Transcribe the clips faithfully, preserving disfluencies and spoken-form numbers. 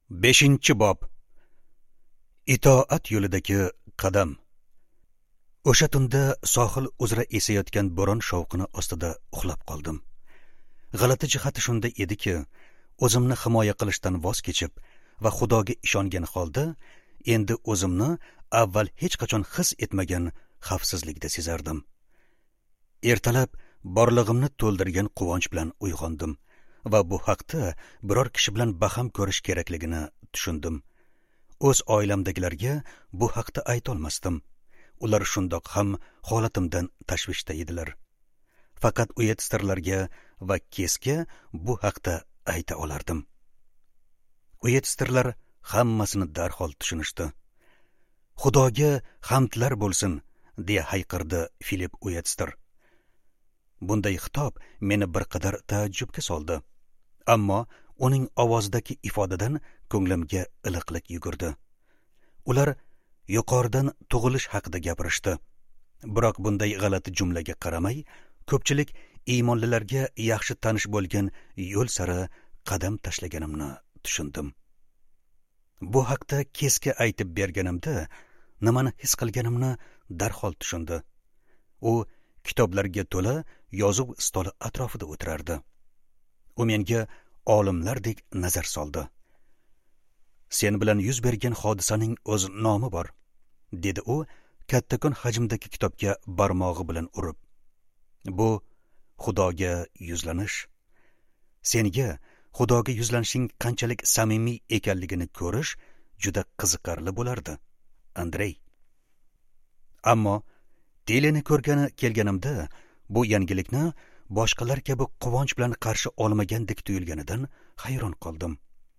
beshinchi bob. Itoat yo'lidagi qadam. O'sha tunda sohil uzra esayotgan bo'ron shovqini ostida uxlab qoldim. G'alati jihati shunda ediki, o'zimni himoya qilishdan voz kechib va Xudoga ishongan holda endi o'zimni avval hech qachon his etmagan xavfsizlikda sezardim. Ertalab borlig'imni to'ldirgan quvonch bilan uyg'ondim va bu haqda biror kishi bilan baham ko'rish kerakligini tushundim. O'z oilamdagilarga bu haqda aytolmasdim. Ular shundoq ham holatimdan tashvishda edilar. Faqat Uyetsterlarga va Kesga bu haqda ayta olardim. Uyetsterlar hammasini darhol tushunishdi. Xudoga hamdlar bo'lsin, deya hayqirdi Filip Uyetster. Bunday xitob meni bir qadar taajjubga soldi. Ammo uning ovozidagi ifodadan ko'nglimga iliqlik yugurdi. Ular yuqoridan tug'ilish haqida gapirishdi. Biroq bunday g'alati jumlaga qaramay, ko'pchilik iymonlilarga yaxshi tanish bo'lgan yo'l sari qadam tashlaganimni tushundim. Bu haqda Kesga aytib berganimda nimani his qilganimni darhol tushundi. U kitoblarga to'la yozuv stoli atrofida o'tirardi. U menga olimlardek nazar soldi. Sen bilan yuz bergan hodisaning o'z nomi bor, dedi u kattakon hajmdagi kitobga barmog'i bilan urib. Bu Xudoga yuzlanish. Senga Xudoga yuzlanishing qanchalik samimiy ekanligini ko'rish juda qiziqarli bo'lardi, Andrey. Ammo Deleni ko'rgani kelganimda bu yangilikni boshqalar kabi quvonch bilan qarshi olmagandek tuyulganidan hayron qoldim.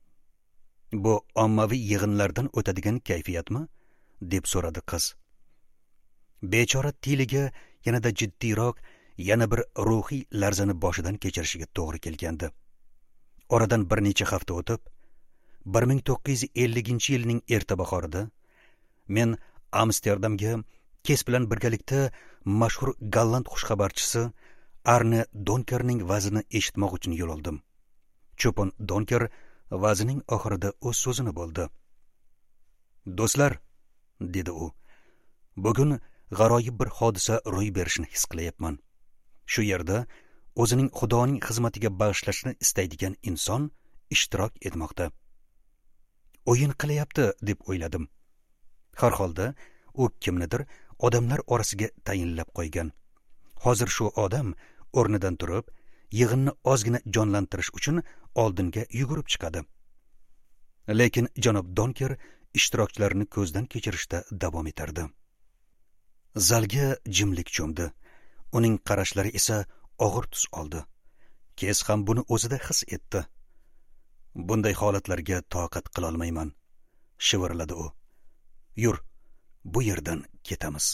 Bu ommaviy yig'inlardan o'tadigan kayfiyatmi? Deb so'radi qiz. Bechora Tiliga yanada jiddiyroq yana bir ruhiy larzani boshidan kechirishiga to'g'ri kelgandi. Oradan bir necha hafta o'tib, bir ming to'qqiz yuz ellinchi yilning erta bahorida men Amsterdamga Kes bilan birgalikda mashhur golland xushxabarchisi Arne Donkerning vazini eshitmoq uchun yo'l oldim. Cho'pon Donker vazining oxirida o'z so'zini bo'ldi. Do'stlar, dedi u, bugun g'aroyib bir hodisa ro'y berishini his qilyapman. Shu yerda o'zining Xudoning xizmatiga bag'ishlashni istaydigan inson ishtirok etmoqda. O'yin qilyapti deb o'yladim. Har holda u kimnidir odamlar orasiga tayinlab qo'ygan. Hozir shu odam o'rnidan turib, yig'inni ozgina jonlantirish uchun oldinga yugurib chiqadi. Lekin janob Donker ishtirokchilarni ko'zdan kechirishda davom etardi. Zalga jimlik cho'mdi. Uning qarashlari esa og'ir tus oldi. Kes ham buni o'zida his etdi. Bunday holatlarga toqat qila olmayman, shivirladi u. Yur, bu yerdan ketamiz.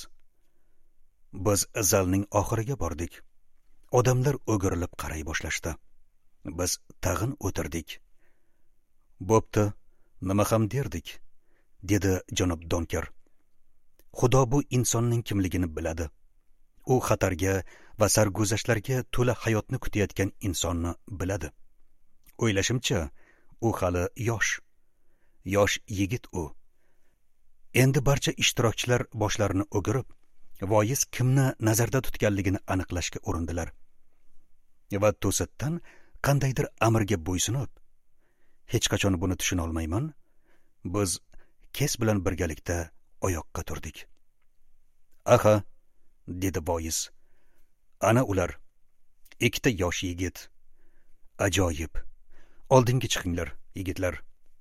Biz zalning oxiriga bordik. Odamlar o'girilib qaray boshlashdi. Biz tag'in o'tirdik. Bo'pti, nima ham derdik, dedi janob Donker. Xudo bu insonning kimligini biladi. U xatarga va sarguzashtlarga to'la hayotni kutayotgan insonni biladi. O'ylashimcha, u hali yosh. Yosh yigit u. Endi barcha ishtirokchilar boshlarini o'girib, voiz kimni nazarda tutganligini aniqlashga urindilar. Va to'satdan qandaydir amirga bo'ysunib, hech qachon buni tushuna olmayman, biz Kes bilan birgalikda oyoqqa turdik. Aha, dedi voiz. Ana ular, ikkita yosh yigit. Ajoyib. Oldinga chiqinglar, yigitlar.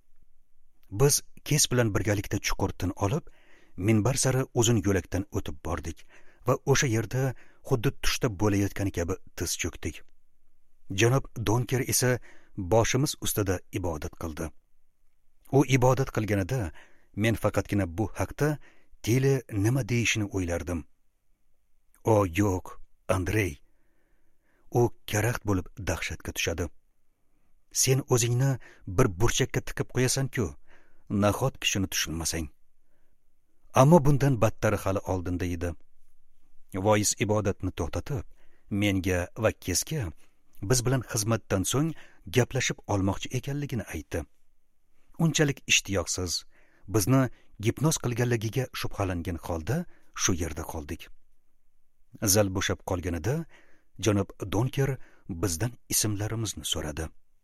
Biz Kes bilan birgalikda chuqur tin olib, minbar sari uzun yo'lakdan o'tib bordik va o'sha yerda xuddi tushda bo'layotgani kabi tiz cho'kdik. Janob Donker esa boshimiz ustida ibodat qildi. U ibodat qilganida men faqatgina bu haqda Tili nima deyishini o'ylardim. O yo'q, Andrey. U karaxt bo'lib dahshatga tushadi. Sen o'zingni bir burchakka tiqib qo'yasan-ku, nahotki shuni tushunmasang. Ammo bundan battari hali oldinda edi. Voiz ibodatni to'xtatib, menga va Kesga biz bilan xizmatdan so'ng gaplashib olmoqchi ekanligini aytdi. unchalik ishtiyoqsiz, bizni gipnoz qilganligiga shubhalangan holda shu yerda qoldik. Zal bo'shab qolganida janob Donker bizdan ismlarimizni so'radi.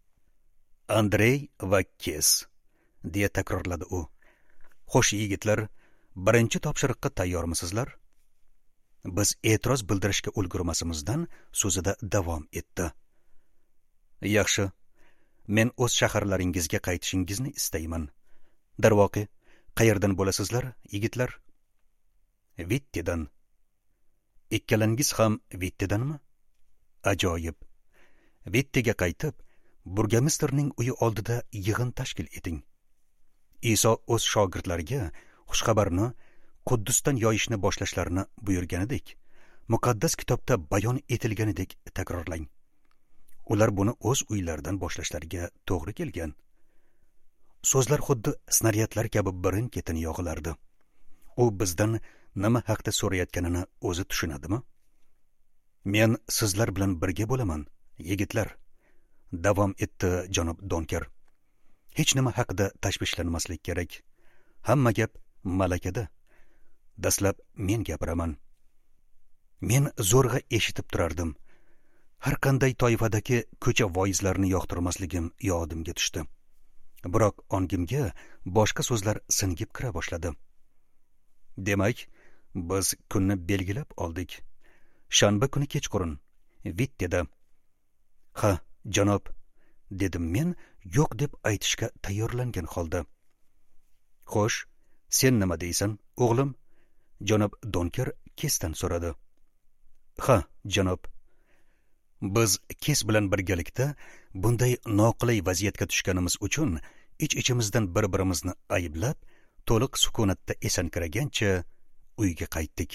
Andrey va Kes deya takrorladi u. Xo'sh yigitlar, birinchi topshiriqqa tayyormisizlar? Biz e'tiroz bildirishga ulgurmasimizdan so'zida davom etdi. Yaxshi, men o'z shaharlaringizga qaytishingizni istayman. Darvoqe, qayerdan bo'lasizlar, yigitlar? Vittedan. Ikkalangiz ham Vittedanmi? Ajoyib. Vittega qaytib, burgomistrning uyi oldida yig'in tashkil eting. Iso o'z shogirdlariga xushxabarni Quddusdan yoyishni boshlashlarini buyurganidek, muqaddas kitobda bayon etilganidek takrorlang. Ular buni o'z uylaridan boshlashlariga to'g'ri kelgan. So'zlar xuddi snaryadlar kabi birin-ketin yog'ilardi. U bizdan nima haqda so'rayotganini o'zi tushunadimi? Men sizlar bilan birga bo'laman, yigitlar, davom etdi janob Donker. Hech nima haqida tashvishlanmaslik kerak. Hamma gap malakada. Dastlab men gapiraman. Men zo'rg'a eshitib turardim. Har qanday toifadagi ko'cha voizlarini yoqtirmasligim yodimga tushdi. Biroq ongimga boshqa so'zlar singib kira boshladi. Demak, biz kunni belgilab oldik. Shanba kuni kechqurun Vitteda. Ha, janob, dedim men yo'q deb aytishga tayyorlangan holda. Xo'sh, sen nima deysan, o'g'lim? Janob Donker Kesdan so'radi. Ha, janob. Biz Kes bilan birgalikda bunday noqulay vaziyatga tushganimiz uchun ich-ichimizdan bir-birimizni ayblab, to'liq sukunatda esankiragancha uyga qaytdik.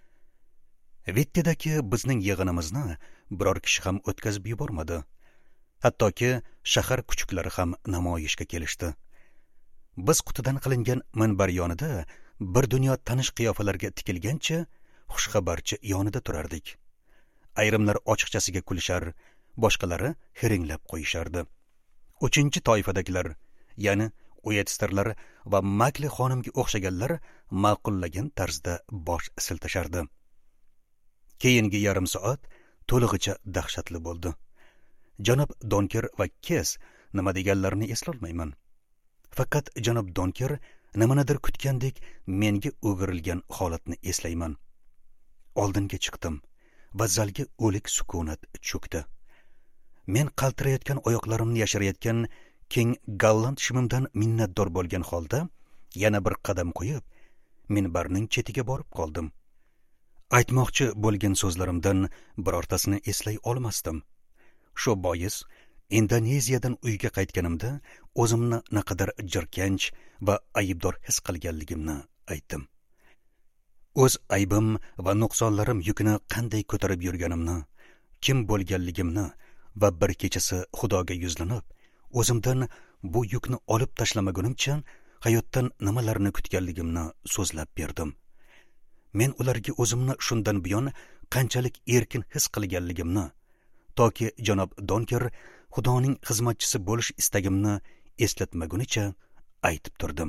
Vittedagi bizning yig'inimizni biror kishi ham o'tkazib yubormadi. Hattoki shahar kuchuklari ham namoyishga kelishdi. Biz qutidan qilingan minbar yonida bir dunyo tanish qiyofalarga tikilgancha xushxabarchi yonida turardik. Ayrimlar ochiqchasiga kulishar, boshqalari hiringlab qo'yishardi. Uchinchi toifadagilar, ya'ni Uyetsterlar va Makli xonimga o'xshaganlar ma'qullagan tarzda bosh siltashardi. Keyingi yarim soat to'lig'icha dahshatli bo'ldi. Janob Donker va Kes nima deganlarini eslolmayman. Faqat janob Donker nimanidir kutgandek menga o'girilgan holatni eslayman. Oldinga chiqdim va zalga o'lik sukunat cho'kdi. Men qaltirayotgan oyoqlarimni yashirayotgan keng gallant shimimdan minnatdor bo'lgan holda yana bir qadam qo'yib, minbarning chetiga borib qoldim. Aytmoqchi bo'lgan so'zlarimdan birortasini eslay olmasdim. Shu bois Indoneziyadan uyga qaytganimda o'zimni naqadar jirkanch va aybdor his qilganligimni aytdim. O'z aybim va nuqsonlarim yukini qanday ko'tarib yurganimni, kim bo'lganligimni va bir kechasi Xudoga yuzlanib, o'zimdan bu yukni olib tashlamagunimcha hayotdan nimalarni kutganligimni so'zlab berdim. Men ularga o'zimni shundan buyon qanchalik erkin his qilganligimni, toki janob Donker Xudoning xizmatchisi bo'lish istagimni eslatmagunicha aytib turdim.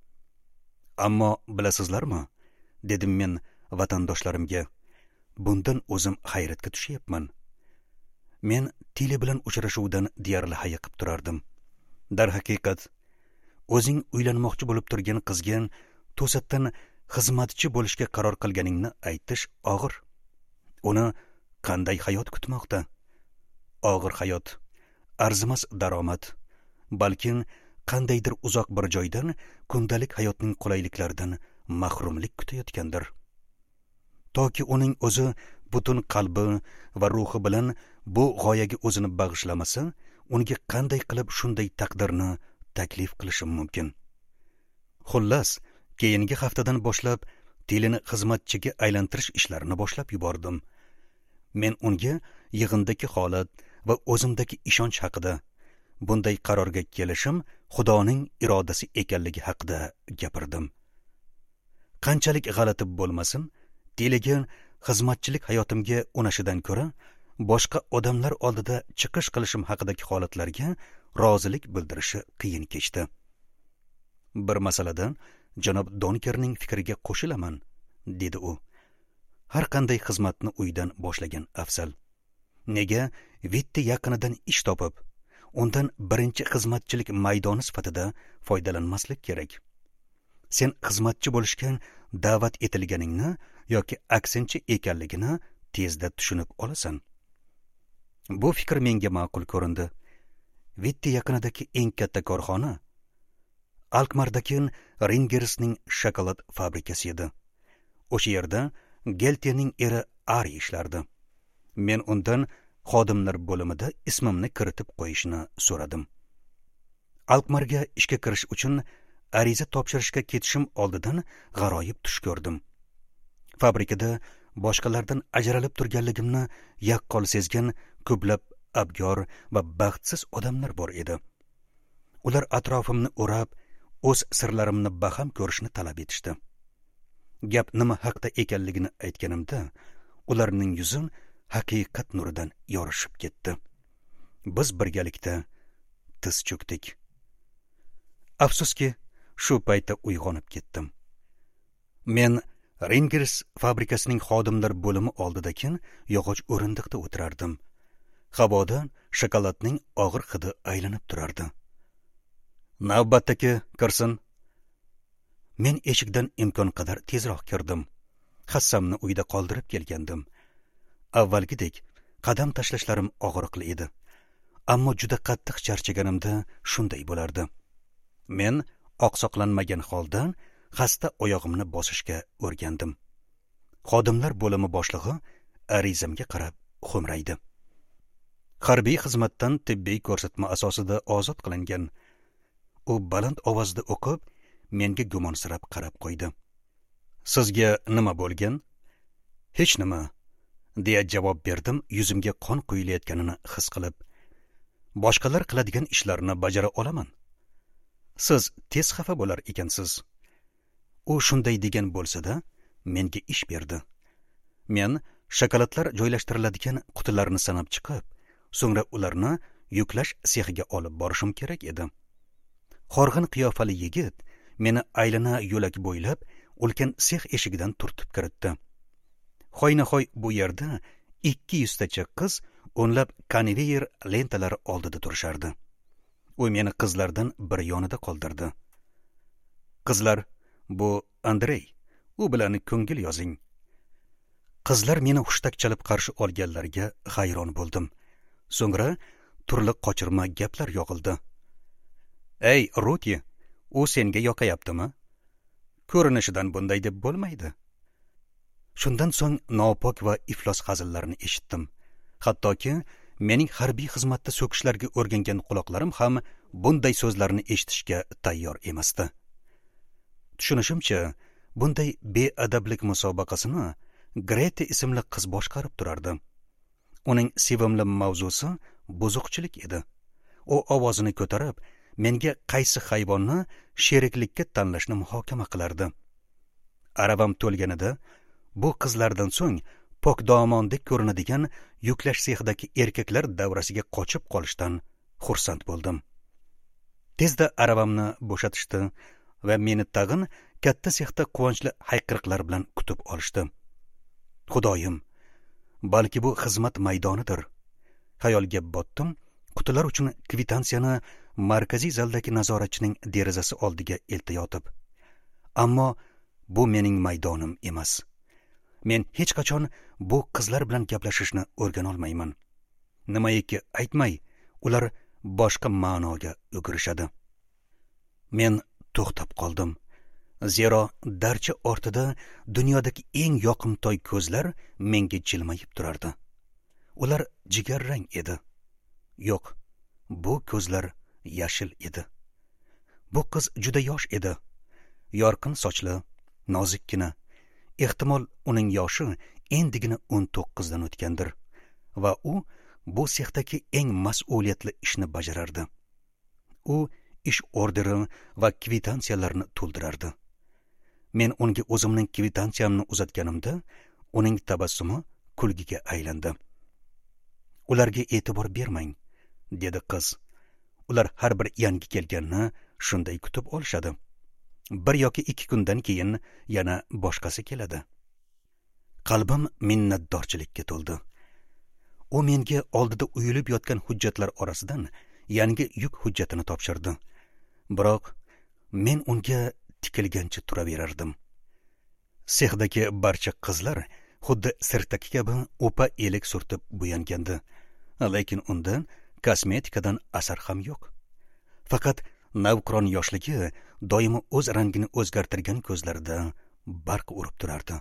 Ammo bilasizlarmi, dedim men vatandoshlarimga, bundan o'zim hayratga tushyapman. Men Tili bilan uchrashuvdan deyarli hayiqib turardim. Darhaqiqat, o'zing uylanmoqchi bo'lib turgan qizga to'satdan xizmatchi bo'lishga qaror qilganingni aytish og'ir. Uni qanday hayot kutmoqda? Og'ir hayot, arzimas daromad, balkim qandaydir uzoq bir joydan kundalik hayotning qulayliklaridan mahrumlik kutayotgandir. Toki uning o'zi butun qalbi va ruhi bilan bu g'oyaga o'zini bag'ishlamasa, unga qanday qilib shunday taqdirni taklif qilishim mumkin? Xullas, keyingi haftadan boshlab Tilini xizmatchiga aylantirish ishlarini boshlab yubordim. Men unga yig'indagi holat va o'zimdagi ishonch haqida, bunday qarorga kelishim Xudoning irodasi ekanligi haqida gapirdim. Qanchalik g'alati bo'lmasin, Tiliga xizmatchilik hayotimga unashidan ko'ra, boshqa odamlar oldida chiqish qilishim haqidagi holatlarga rozilik bildirishi qiyin kechdi. Bir masaladan janob Donkerning fikriga qo'shilaman, dedi u. Har qanday xizmatni uydan boshlagan afzal. Nega Vitti yaqinidan ish topib, undan birinchi xizmatchilik maydoni sifatida foydalanmaslik kerak? Sen xizmatchi bo'lishga da'vat etilganingni yoki aksincha ekanligini tezda tushunib olasan. Bu fikr menga ma'qul ko'rindi. Vitti yaqinidagi eng katta korxona Alkmardagi Ringersning shokolad fabrikasi edi. O'sha yerda Geltening eri Ari ishlardi. Men undan xodimlar bo'limida ismimni kiritib qo'yishni so'radim. Alkmarga ishga kirish uchun ariza topshirishga ketishim oldidan g'aroyib tush ko'rdim. Fabrikada boshqalardan ajralib turganligimni yaqqol sezgan ko'plab abgor va baxtsiz odamlar bor edi. Ular atrofimni o'rab, o'z sirlarimni baham ko'rishni talab etishdi. Gap nima haqda ekanligini aytganimda, ularning yuzi haqiqat nuridan yorishib ketdi. Biz birgalikda tiz cho'kdik. Afsuski, shu paytda uyg'onib ketdim. Men Ringers fabrikasining xodimlar bo'limi oldidagi yog'och o'rindiqda o'tirardim. Havodan shokoladning og'ir hidi aylanib turardi. Navbatdagi kirsin. Men eshikdan imkon qadar tezroq kirdim. Hassamni uyda qoldirib kelgandim. Avvalgidek qadam tashlashlarim og'riqli edi. Ammo juda qattiq charchaganimda shunday bo'lardi. Men oqsoqlanmagan holdan xasta oyog'imni bosishga o'rgandim. Xodimlar bo'limi boshlig'i arizamga qarab xo'mraydi. Harbiy xizmatdan tibbiy ko'rsatma asosida ozod qilingan. U baland ovozda o'qib, menga gumonsirab qarab qo'ydi. Sizga nima bo'lgan? Hech nima, deya javob berdim, yuzimga qon quyilayotganini his qilib. Boshqalar qiladigan ishlarni bajara olaman. Siz tez xafa bo'lar ekansiz. U shunday degan bo'lsa-da, menga ish berdi. Men shokoladlar joylashtiriladigan qutilarni sanab chiqib, so'ngra ularni yuklash sexiga olib borishim kerak edi. Horg'in qiyofali yigit meni aylana yo'lak bo'ylab ulkan sex eshigidan turtib kiritdi. Xoynahoy bu yerda ikki yuztacha qiz o'nlab konveyer lentalari oldida turishardi. U meni qizlardan bir yonida qoldirdi. Qizlar, bu Andrey, u bilan ko'ngil yozing. Qizlar meni hushtak chalib qarshi olganlarga hayron bo'ldim. So'ngra turli qochirma gaplar yog'ildi. Ey, Ruki, u senga yoqayaptimi? Ko'rinishidan bunday deb bo'lmaydi. Shundan so'ng nopok va iflos hazillarni eshitdim. Hattoki mening harbiy xizmatda so'kishlarga o'rgangan quloqlarim ham bunday so'zlarni eshitishga tayyor emasdi. Tushunishimcha, bunday beadablik musobaqasini Grete ismli qiz boshqarib turardi. Uning sevimli mavzusi buzuqchilik edi. U ovozini ko'tarib, menga qaysi hayvonni sheriklikka tanlashni muhokama qilardi. Aravam to'lganida bu qizlardan so'ng pokdomondek ko'rinadigan yuklash sexidagi erkaklar davrasiga qochib qolishdan xursand bo'ldim. Tezda aravamni bo'shatishdi va meni tag'in katta sexda quvonchli hayqiriqlar bilan kutib olishdi. Xudoyim, balki bu xizmat maydonidir. Xayolga botdim. Qutilar uchun kvitansiyani markaziy zaldagi nazoratchining derazasi oldiga eltayotib. Ammo bu mening maydonim emas. Men hech qachon bu qizlar bilan gaplashishni o'rgana olmayman. Nimaiki aytmay, ular boshqa ma'noga o'girishadi. Men to'xtab qoldim. Zero darcha ortida dunyodagi eng yoqimtoy ko'zlar menga jilmayib turardi. Ular jigarrang edi. Yo'q, bu ko'zlar yashil edi. Bu qiz juda yosh edi. Yorqin sochli, nozikkina. Ehtimol uning yoshi endigina o'n to'qqiz dan o'tgandir va u bu sexdagi eng mas'uliyatli ishni bajarardi. U ish orderi va kvitansiyalarni to'ldirardi. Men unga o'zimning kvitansiyamni uzatganimda, uning tabassumi kulgiga aylandi. Ularga e'tibor bermang, dedi qiz. Ular har bir yangi kelganni shunday kutib olishadi. bir yoki ikki kundan keyin yana boshqasi keladi. Qalbim minnatdorchilikka to'ldi. U menga oldida uyilib yotgan hujjatlar orasidan yangi yuk hujjatini topshirdi. Biroq men unga tikilgancha turaverardim. Sexdagi barcha qizlar xuddi sirtaki kabi o'pa elak surtib bo'yangandi. Lekin undan kosmetikadan asar ham yo'q. Faqat navqiron yoshligi doimo o'z rangini o'zgartirgan ko'zlarida barq urib turardi.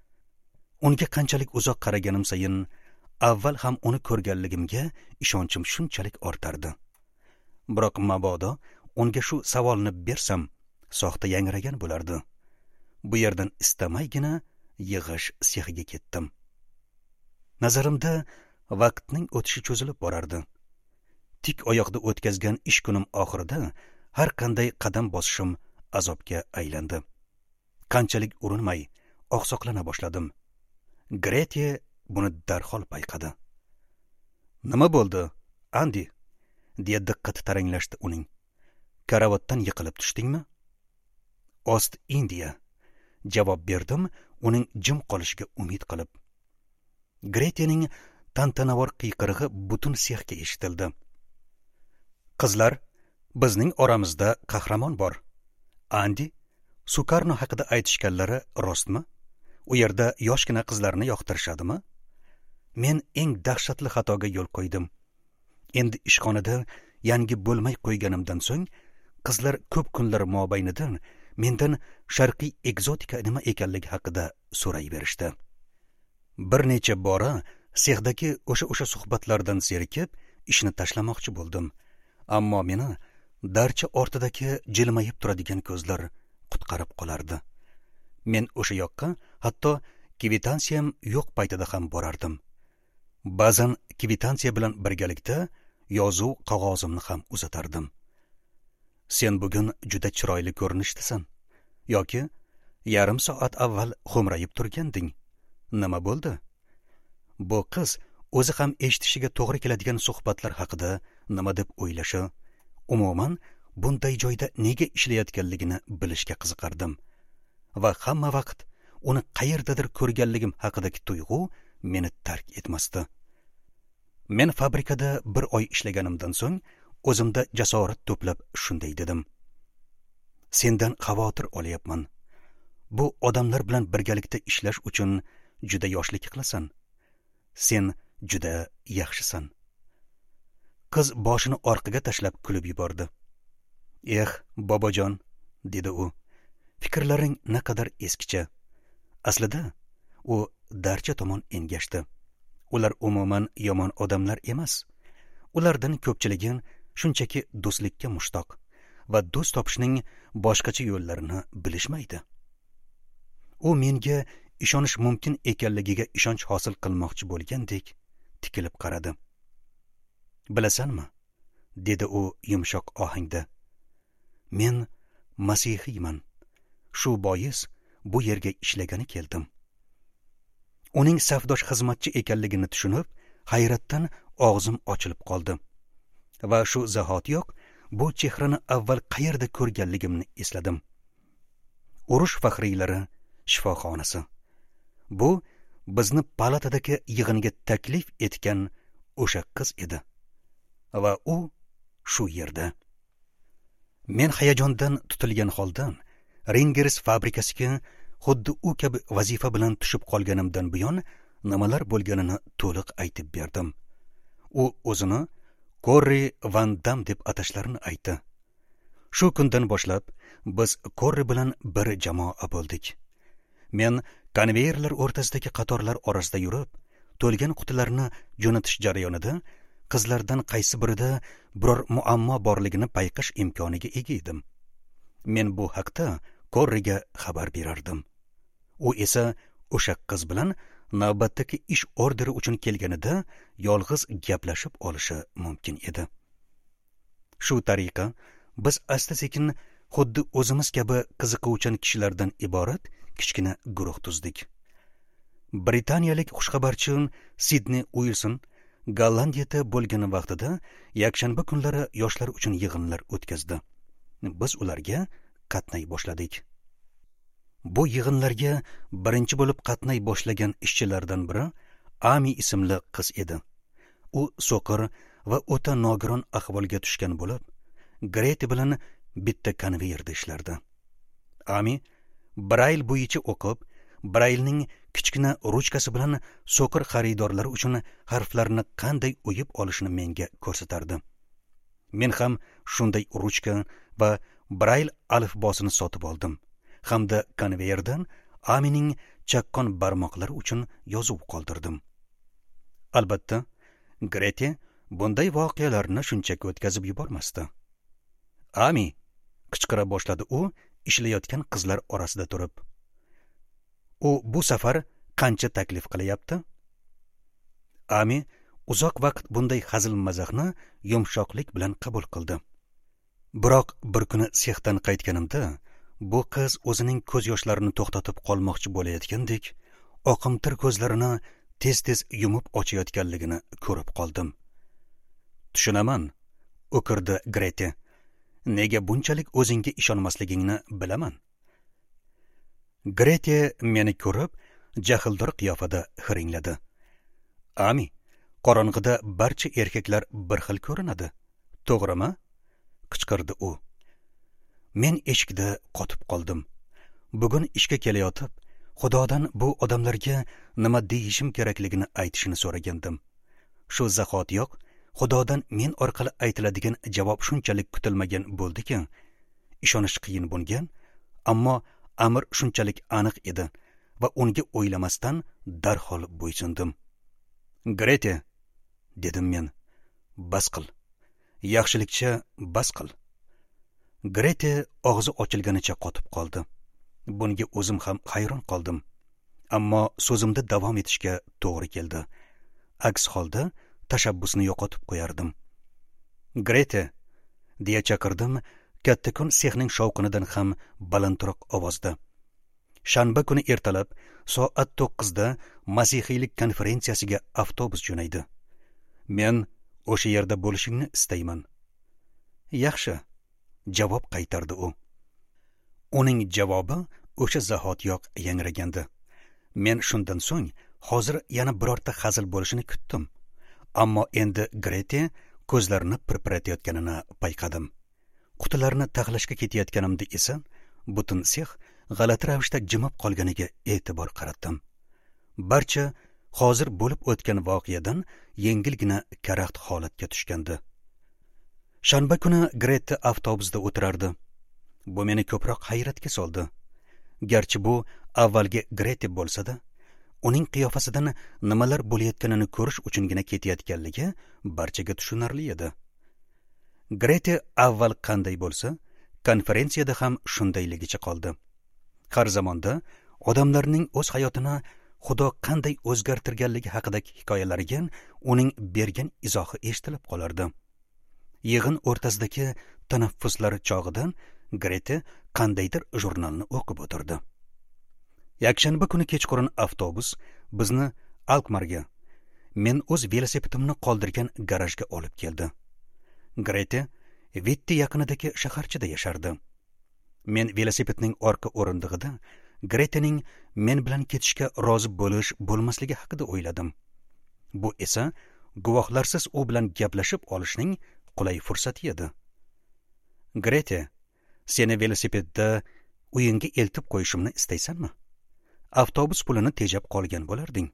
Unga qanchalik uzoq qaraganim sayin avval ham uni ko'rganligimga ishonchim shunchalik ortardi. Biroq mabodo unga shu savolni bersam, soxta yangragan bo'lardi. Bu yerdan istamaygina yig'ish sexiga ketdim. Nazarimda vaqtning o'tishi cho'zilib borardi. Tik oyoqda o'tkazgan ish kunim oxirida har qanday qadam bosishim azobga aylandi. Qanchalik urinmay oqsoqlana boshladim. Grete buni darhol payqadi. "Nima bo'ldi, Andi?" deya diqqati taranglashdi uning. "Karavotdan yiqilib tushdingmi?" "Ost Indiya", javob berdim, uning jim qolishiga umid qilib. Gretening tantanavor qiyqirig'i butun sexga eshitildi. "Qizlar, bizning oramizda qahramon bor. Andi, Sukarno haqida aytishganlari rostmi? U yerda yoshgina qizlarni yoqtirishadimi?" Men eng dahshatli xatoga yo'l qo'ydim. Endi ishxonada yangi bo'lmay qo'yganimdan so'ng qizlar ko'p kunlar mobaynidan mendan sharqiy ekzotika nima ekanligi haqida so'rayverishdi. Bir necha bora sexdagi o'sha o'sha suhbatlardan zerikib ishni tashlamoqchi bo'ldim, ammo meni darcha ortidagi jilmayib turadigan ko'zlar qutqarib qolardi. Men o'sha yoqqa hatto kvitansiyam yo'q paytida ham borardim. Ba'zan kvitansiya bilan birgalikda yozuv qog'ozimni ham uzatardim. "Sen bugun juda chiroyli ko'rinishdasan. Yoki yarim soat avval xo'mrayib turganding. Nima bo'ldi?" Bu qiz o'zi ham eshitishiga to'g'ri keladigan suhbatlar haqida nima deb o'ylashi, umuman bunday joyda nega ishlayotganligini bilishga qiziqardim. Va hamma vaqt uni qayerdadir ko'rganligim haqidagi tuyg'u meni tark etmasdi. Men fabrikada bir oy ishlaganimdan so'ng o'zimda jasorat to'plab shunday dedim. "Sendan xavotir olyapman. Bu odamlar bilan birgalikda ishlash uchun juda yoshlik qilasan. Sen juda yaxshisan." Qiz boshini orqaga tashlab kulib yubordi. "Eh, bobojon", dedi u. "Fikrlaring naqadar eskicha." Aslida u darcha tomon engashdi. Ular umuman yomon odamlar emas. Ulardan ko'pchiligi shunchaki do'stlikka mushtoq va do'st topishning boshqacha yo'llarini bilishmaydi. U menga ishonish mumkin ekanligiga ishonch hosil qilmoqchi bo'lgandek tikilib qaradi. "Bilasanmi?" dedi u yumshoq ohangda. "Men masihiyman. Shu bois bu yerga ishlagani keldim." Uning safdosh xizmatchi ekanligini tushunib, hayratdan og'zim ochilib qoldi. Va shu zahotiyoq bu chehrani avval qayerda ko'rganligimni esladim. Urush faxriylari shifoxonasi. Bu bizni palatadagi yig'inga taklif etgan o'sha qiz edi. Va u shu yerda. Men hayajondan tutilgan holdan Ringers fabrikasiga xuddi u kabi vazifa bilan tushib qolganimdan buyon nimalar bo'lganini to'liq aytib berdim. U o'zini Corri Van Dam deb atashlarini aytdi. Shu kundan boshlab biz Corri bilan bir jamoa bo'ldik. Men konveyerlar o'rtasidagi qatorlar orasida yurib, to'lgan qutilarni jo'natish jarayonida qizlardan qaysi birida biror muammo borligini payqash imkoniga ega edim. Men bu haqda Corriga xabar berardim. U esa o'sha qiz bilan navbatdagi ish orderi uchun kelganida yolg'iz gaplashib olishi mumkin edi. Shu tariqa biz asta-sekin xuddi o'zimiz kabi qiziquvchan kishilardan iborat kichkina guruh tuzdik. Britaniyalik xushxabarchi Sidney Uilson Gollandiyada bo'lgan vaqtida yakshanba kunlari yoshlar uchun yig'inlar o'tkazdi. Biz ularga qatnay boshladik. Bu yig'inlarga birinchi bo'lib qatnay boshlagan ishchilardan biri Ami ismli qiz edi. U so'qir va o'ta nogiron ahvolga tushgan bo'lib, Grete bilan bitta konveyerda ishlardi. Ami Braille bo'yicha o'qib, Braillening kichkina ruchkasi bilan so'qir xaridorlar uchun harflarni qanday o'yib olishni menga ko'rsatardi. Men ham shunday ruchka va Braille alifbosini sotib oldim, hamda konveyerdan Amining chaqqon barmoqlari uchun yozuv qoldirdim. Albatta, Grete bunday voqealarni shunchaki o'tkazib yubormasdi. Ami, qichqira boshladi u ishlayotgan qizlar orasida turib. U bu safar qancha taklif qilyapti? Ami uzoq vaqt bunday hazil mazaxni yumshoqlik bilan qabul qildi. Biroq bir kuni sexdan qaytganimda, bu qiz o'zining ko'z yoshlarini to'xtatib qolmoqchi bo'layotgandek, oqimtir ko'zlarini tez-tez yumib ochayotganligini ko'rib qoldim. Tushunaman, o'kirdi Grete. Nega bunchalik o'zingga ishonmasligingni bilaman. Grete meni ko'rib, jahldor qiyofada hiringladi. Ami, qorong'ida barcha erkaklar bir xil ko'rinadi, to'g'rimi? Qichqirdi u. Men eshikda qotib qoldim. Bugun ishga kelayotib, Xudodan bu odamlarga nima deyishim kerakligini aytishini so'ragandim. Shu zahotiyoq Xudodan men orqali aytiladigan javob shunchalik kutilmagan bo'ldiki, ishonish qiyin bo'lgan, ammo amr shunchalik aniq edi va unga o'ylamasdan darhol bo'ysundim. Grete, dedim men, bas qil. Yaxshilikcha bas qil. Grete og'zi ochilganicha qotib qoldi. Bunga o'zim ham hayron qoldim. Ammo so'zimda davom etishga to'g'ri keldi. Aks holda tashabbusni yo'qotib qo'yardim. Grete, deya chaqirdim, kattakon sexning shovqinidan ham balandroq ovozda. Shanba kuni ertalab soat to'qqizda masihiylik konferensiyasiga avtobus jo'naydi. Men o'sha yerda bo'lishingni istayman. Yaxshi, javob qaytardi u. Uning javobi o'sha zahotiyoq yangragandi. Men shundan so'ng hozir yana birorta hazil bo'lishini kutdim. Ammo endi Grete ko'zlarini pirpiratayotganini payqadim. Qutilarni taxlashga ketayotganimda esa butun sex g'alati ravishda jimib qolganiga e'tibor qaratdim. Barcha hozir bo'lib o'tgan voqeadan yengilgina karaxt holatga tushgandi. Shanba kuni Grete avtobusda o'tirardi. Bu meni ko'proq hayratga soldi. Garchi bu avvalgi Grete bo'lsa-da, uning qiyofasidan nimalar bo'layotganini ko'rish uchungina ketayotganligi barchaga tushunarli edi. Grete avval qanday bo'lsa, konferensiyada ham shundayligicha qoldi. Har zamonda odamlarning o'z hayotini Xudo qanday o'zgartirganligi haqidagi hikoyalariga uning bergan izohi eshitilib qolardi. Yig'in o'rtasidagi tanaffuslar chog'idan Grete qandaydir jurnalni o'qib o'tirdi. Yakshanba kuni kechqurun avtobus bizni Alkmarga, men o'z velosipedimni qoldirgan garajga olib keldi. Grete Vitti yaqinidagi shaharchada yashardi. Men velosipedning orqa o'rindig'ida Gretening men bilan ketishga rozi bo'lish bo'lmasligi haqida o'yladim. Bu esa guvohlarsiz u bilan gaplashib olishning qulay fursati edi. Grete, seni velosipedda uyingga eltib qo'yishimni istaysanmi? Avtobus pulini tejab qolgan bo'larding.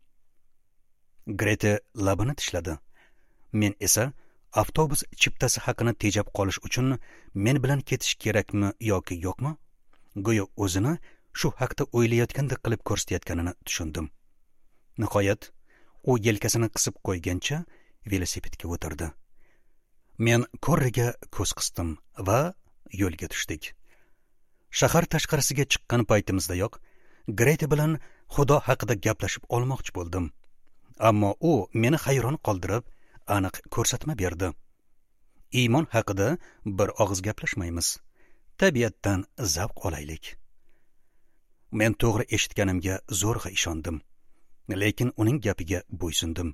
Grete labini tishladi. Men esa avtobus chiptasi haqini tejab qolish uchun men bilan ketish kerakmi yoki yo'qmi? Go'yo o'zini shu haqda o'ylayotgandek qilib ko'rsatayotganini tushundim. Nihoyat u yelkasini qisib qo'ygancha velosipedga o'tirdi. Men ko'rriga ko'z qisdim va yo'lga tushdik. Shahar tashqarisiga chiqqan paytimizdayoq Grete bilan Xudo haqida gaplashib olmoqchi bo'ldim. Ammo u meni hayron qoldirib, aniq ko'rsatma berdi. Iymon haqida bir og'iz gaplashmaymiz. Tabiatdan zavq olaylik. Men to'g'ri eshitganimga zo'rg'a ishondim, lekin uning gapiga bo'ysundim.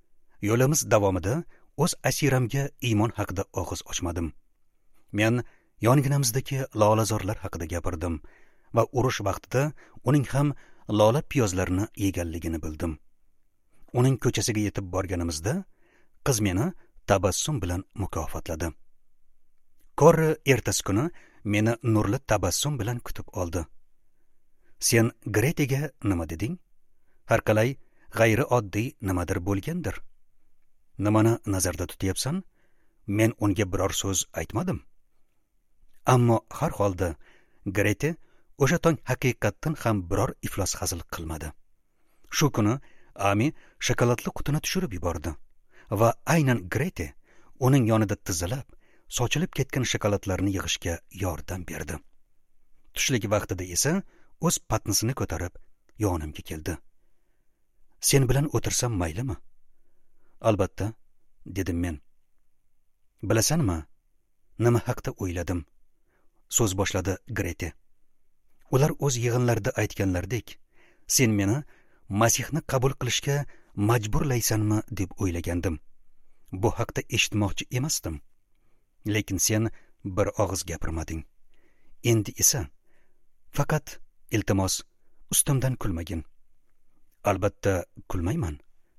Yo'limiz davomida o'z asiramga iymon haqida og'iz ochmadim. Men Yonginamizdagi lolazorlar haqida gapirdim va urush vaqtida uning ham lola piyozlarni yeganligini bildim. Uning ko'chasiga yetib borganimizda qiz meni tabassum bilan mukofotladi. Korri ertasi kuni meni nurli tabassum bilan kutib oldi. Sen Gretega nima deding? Har qalay g'ayri oddiy nimadir bo'lgandir. Nimani nazarda tutyapsan? Men unga biror so'z aytmadim. Ammo har holda Grete o'sha tong haqiqatdan ham biror iflos hazil qilmadi. Shu kuni Ami shokoladli qutini tushirib yubordi va aynan Grete uning yonida tizilib, sochilib ketgan shokoladlarni yig'ishga yordam berdi. Tushlik vaqtida esa o'z patnisini ko'tarib yonimga keldi. Sen bilan o'tirsam maylimi? Albatta, dedim men. Bilasanmi, nima haqda o'yladim? So'z boshladi Grete. Ular o'z yig'inlarida aytganlardek, sen meni Masihni qabul qilishga majburlaysanmi deb o'ylagandim. Bu haqda eshitmoqchi emasdim. Lekin sen bir og'iz gapirmading. Endi esa faqat iltimos ustimdan kulmagin. Albatta kulmayman.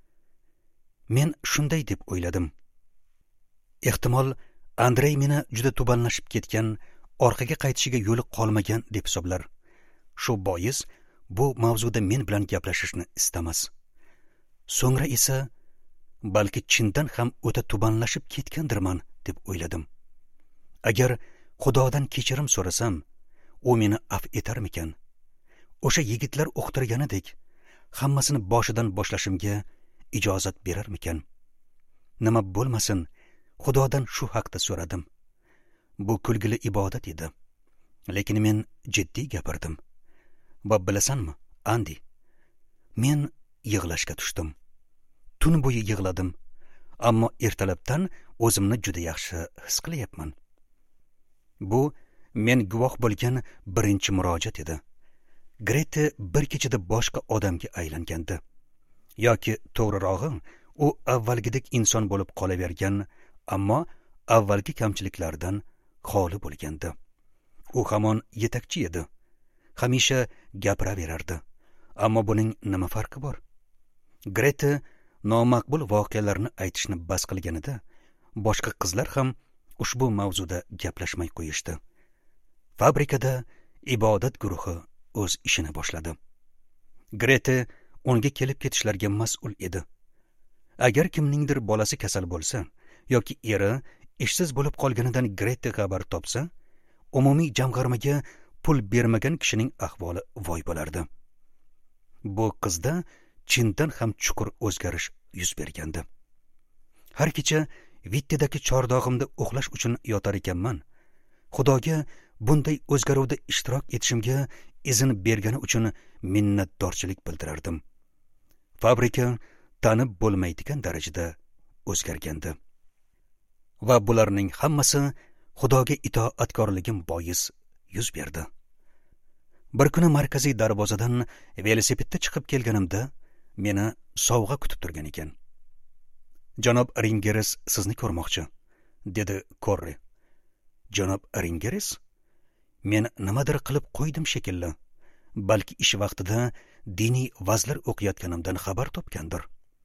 Men shunday deb o'yladim. Ehtimol Andrey meni juda tubanlashib ketgan, orqaga qaytishiga yo'li qolmagan deb hisoblar. Shu bois bu mavzuda men bilan gaplashishni istamas. So'ngra esa balki chindan ham o'ta tubanlashib ketgandirman deb o'yladim. Agar Xudodan kechirim so'rasam, u meni afv etarmikan? O'sha yigitlar o'qtirganidek hammasini boshidan boshlashimga ijozat berarmikan? Nima bo'lmasin, Xudodan shu haqda so'radim. Bu kulgili ibodat edi. Lekin men jiddiy gapirdim. Va bilasanmi, Andi, men yig'lashga tushdim. Tun bo'yi yig'ladim, ammo ertalabdan o'zimni juda yaxshi his qilyapman. Bu men guvoh bo'lgan birinchi murojaat edi. Grete bir kechada boshqa odamga aylangandi. Yoki to'g'rirog'i, u avvalgidek inson bo'lib qolavergan, ammo avvalgi kamchiliklardan xoli bo'lgandi. U hamon yetakchi edi. Hamisha gapiraverardi. Ammo buning nima farqi bor? Grete nomaqbul voqealarni aytishni bas qilganida, boshqa qizlar ham ushbu mavzuda gaplashmay qo'yishdi. Fabrikada ibodat guruhi o'z ishini boshladi. Grete unga kelib ketishlarga mas'ul edi. Agar kimningdir bolasi kasal bo'lsa yoki eri ishsiz bo'lib qolganidan Grete xabar topsa, umumiy jamg'armaga pul bermagan kishining ahvoli voy bo'lardi. Bu qizda chindan ham chuqur o'zgarish yuz bergandi. Har kecha Vittidagi chordog'imda uxlash uchun yotar ekanman. Xudoga bunday o'zgaruvda ishtirok etishimga izn bergani uchun minnatdorchilik bildirardim. Fabrika tanib bo'lmaydigan darajada o'zgargandi. Va bularning hammasi Xudoga itoatkorligim bois yuz berdi. Bir kuni markaziy darvozadan velosipedda chiqib kelganimda meni sovg'a kutib turgan ekan. Janob Ringeris sizni ko'rmoqchi, dedi Korri. Janob Ringeris? Men nimadir qilib qo'ydim shekilli. Balki ish vaqtida diniy vazlar o'qiyotganimdan xabar topgandir.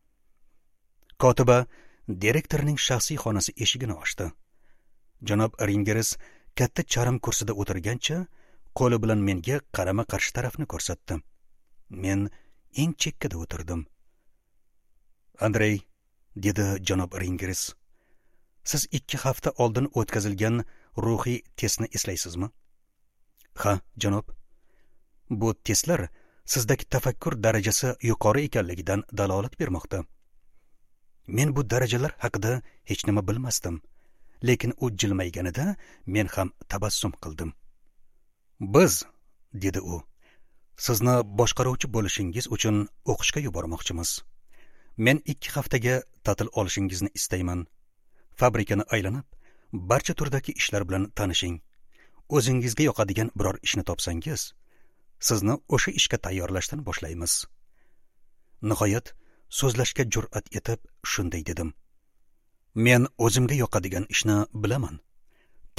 Kotiba direktorning shaxsiy xonasi eshigini ochdi. Janob Ringeris katta charm kursida o'tirgancha qo'li bilan menga qarama-qarshi tarafni ko'rsatdi. Men eng chekkada o'tirdim. Andrey, dedi janob Ringeris, siz ikki hafta oldin o'tkazilgan ruhiy testni eslaysizmi? Ha, janob. Bu testlar sizdagi tafakkur darajasi yuqori ekanligidan dalolat bermoqda. Men bu darajalar haqida hech nima bilmasdim, lekin u jilmayganida men ham tabassum qildim. Biz, dedi u, sizni boshqaruvchi bo'lishingiz uchun o'qishga yubormoqchimiz. Men ikki haftaga ta'til olishingizni istayman. Fabrikani aylanib, barcha turdagi ishlar bilan tanishing. O'zingizga yoqadigan biror ishni topsangiz, sizni o'sha ishga tayyorlashdan boshlaymiz. Nihoyat so'zlashga jur'at etib shunday dedim. Men o'zimga yoqadigan ishni bilaman.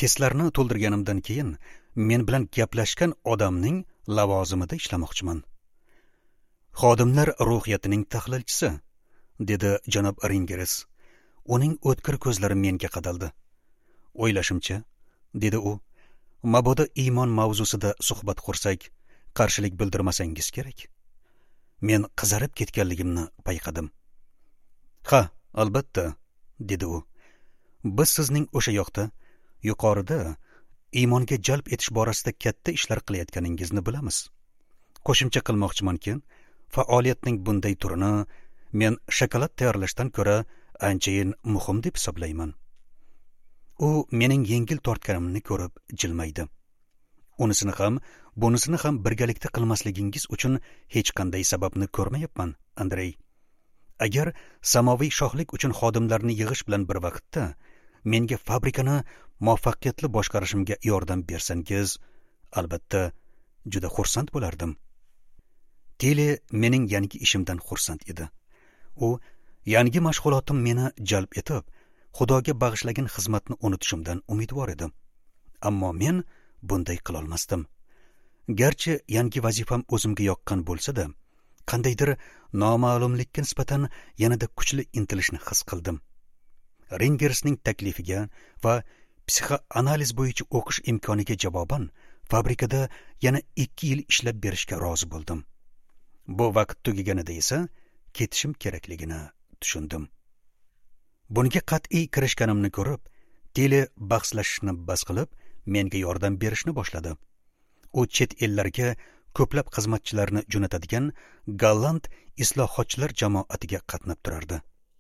testlarni to'ldirganimdan keyin men bilan gaplashgan odamning lavozimida ishlamoqchiman. Xodimlar ruhiyatining tahlilchisi, dedi janob Ringeris. Uning o'tkir ko'zlari menga qadaldi. O'ylashimcha, dedi u, mabodo iymon mavzusida suhbat qursak, qarshilik bildirmasangiz kerak. Men qizarib ketganligimni payqadim. Ha, albatta, dedi u. Biz sizning o'sha yoqda, yuqorida iymonga jalb etish borasida katta ishlar qilayotganingizni bilamiz. Qo'shimcha qilmoqchimanki, faoliyatning bunday turini men shokolad tayyorlashdan ko'ra anchayin muhim deb hisoblayman. U mening yengil tortganimni ko'rib jilmaydi. Unisini ham, bunisini ham birgalikda qilmasligingiz uchun hech qanday sababni ko'rmayapman, Andrey. Agar samoviy shohlik uchun xodimlarni yig'ish bilan bir vaqtda menga fabrikani muvaffaqiyatli boshqarishimga yordam bersangiz, albatta juda xursand bo'lardim. Tele mening yangi ishimdan xursand edi. U yangi mashg'ulotim meni jalb etib, Xudoga bag'ishlagan xizmatni unutishimdan umidvor edi. Ammo men bunday qila olmasdim. Garchi yangi vazifam o'zimga yoqqan bo'lsa-da, qandaydir noma'lumlikka nisbatan yanada kuchli intilishni his qildim. Ringersning taklifiga va psixoanaliz bo'yicha o'qish imkoniga javoban fabrikada yana ikki yil ishlab berishga rozi bo'ldim. Bu vaqt tugaganida esa ketishim kerakligini tushundim. Bunga qat'iy kirishganimni ko'rib, Tele bahslashishni bas qilib, menga yordam berishni boshladi. U chet ellarga ko'plab xizmatchilarni jo'natadigan golland islohotchilar jamoatiga qatnab turardi.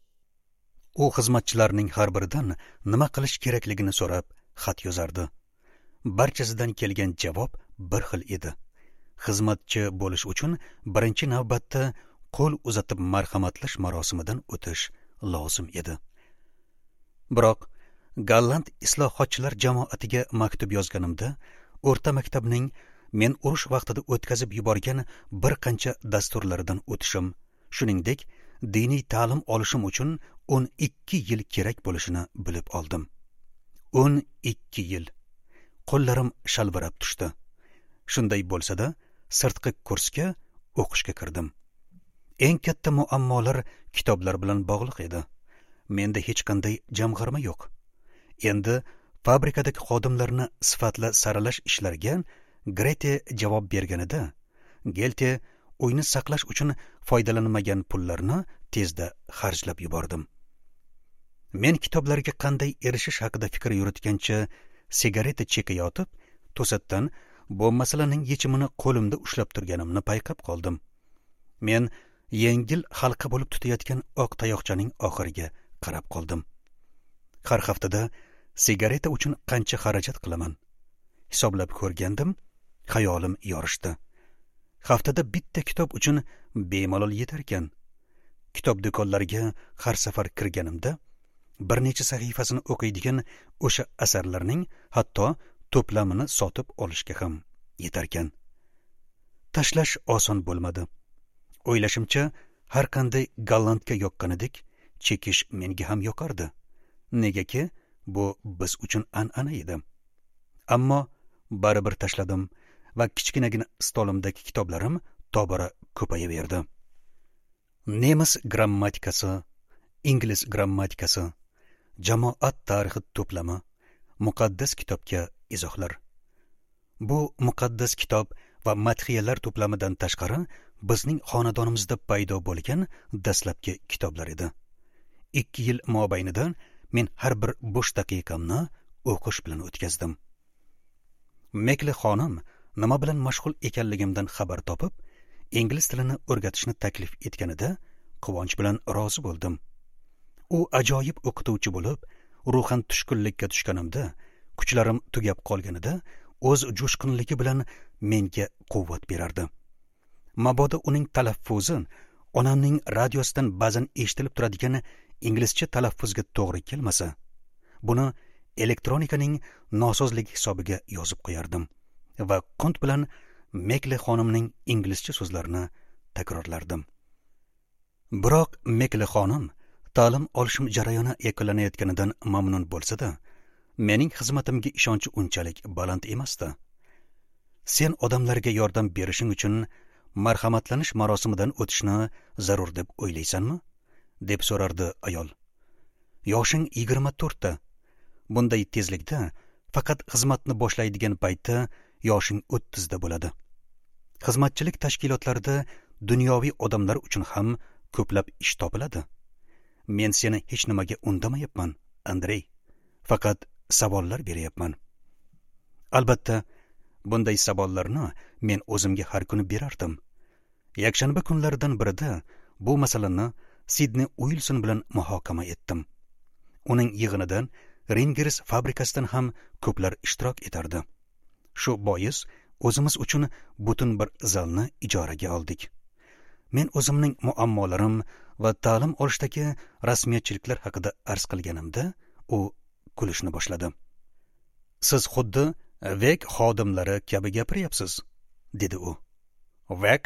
U xizmatchilarning har biridan nima qilish kerakligini so'rab xat yozardi. Barchasidan kelgan javob bir xil edi. Xizmatchi bo'lish uchun birinchi navbatda qo'l uzatib marhamatlash marosimidan o'tish lozim edi. Biroq golland islohotchilar jamoatiga maktub yozganimda, o'rta maktabning men urush vaqtida o'tkazib yuborgan bir qancha dasturlaridan o'tishim, shuningdek, diniy ta'lim olishim uchun o'n ikki yil kerak bo'lishini bilib oldim. o'n ikki yil. Qo'llarim shalvirab tushdi. Shunday bo'lsa-da, sirtqi kursga o'qishga kirdim. Eng katta muammolar kitoblar bilan bog'liq edi. Menda hech qanday jamg'arma yo'q. Endi fabrikadagi xodimlarni sifatli saralash ishlariga Grete javob berganida, Gelte uyni saqlash uchun foydalanmagan pullarni tezda xarjlab yubordim. Men kitoblarga qanday erishish haqida fikr yuritgancha sigareta chekayotib, to'satdan bu masalaning yechimini qo'limda ushlab turganimni payqab qoldim. Men yengil halqa bo'lib tutayotgan oq tayoqchaning oxiriga qarab qoldim. Har haftada sigareta uchun qancha xarajat qilaman? Hisoblab ko'rgandim, xayolim yorishdi. Haftada bitta kitob uchun bemalol yetarkan. Kitob do'konlariga har safar kirganimda bir necha sahifasini o'qiydigan o'sha asarlarning hatto to'plamini sotib olishga ham yetarkan. Tashlash oson bo'lmadi. O'ylashimcha, har qanday gollandga yoqqanidek, chekish menga ham yoqardi. Negaki, bu biz uchun an'ana edi. Ammo baribir tashladim va kichkinagina stolimdagi kitoblarim tobora ko'payaverdi. Nemis grammatikasi, ingliz grammatikasi, jamoat tarixi to'plami, muqaddas kitobga izohlar. Bu muqaddas kitob va madhiyalar to'plamidan tashqari bizning xonadonimizda paydo bo'lgan dastlabki kitoblar edi. Ikki yil mobaynida men har bir bo'sh daqiqamni o'qish bilan o'tkazdim. Mekli xonim nima bilan mashg'ul ekanligimdan xabar topib, ingliz tilini o'rgatishni taklif etganida quvonch bilan rozi bo'ldim. U ajoyib o'qituvchi bo'lib, ruhan tushkunlikka tushganimda, kuchlarim tugab qolganida o'z jo'shqinligi bilan menga quvvat berardi. Mabodo uning talaffuzi onamning radiosidan ba'zan eshitilib turadigan inglizcha talaffuzga to'g'ri kelmasa, buni elektronikaning nosozligi hisobiga yozib qo'yardim va qunt bilan Mekli xonimning inglizcha so'zlarini takrorlardim. Biroq Mekli xonim ta'lim olishim jarayoni yakunlanayotganidan mamnun bo'lsa-da, mening xizmatimga ishonchi unchalik baland emasdi. Sen odamlarga yordam berishing uchun marhamatlanish marosimidan o'tishni zarur deb o'ylaysanmi? Deb so'rardi ayol. Yoshing yigirma to'rtda. Bunday tezlikda faqat xizmatni boshlaydigan paytda yoshing o'ttizda bo'ladi. Xizmatchilik tashkilotlarida dunyoviy odamlar uchun ham ko'plab ish topiladi. Men seni hech nimaga undamayapman, Andrey. Faqat savollar beryapman. Albatta, bunday savollarni men o'zimga har kuni berardim. Yakshanba kunlaridan birida bu masalani Sidney Uilson bilan muhokama etdim. Uning yig'inidan Rangers fabrikasidan ham ko'plar ishtirok etardi. Shu bois o'zimiz uchun butun bir zalni ijaraga oldik. Men o'zimning muammolarim va ta'lim olishdagi rasmiyatchiliklar haqida arz qilganimda, u kulishni boshladi. Siz xuddi Vek xodimlari kabi gapiryapsiz, dedi u. Vek?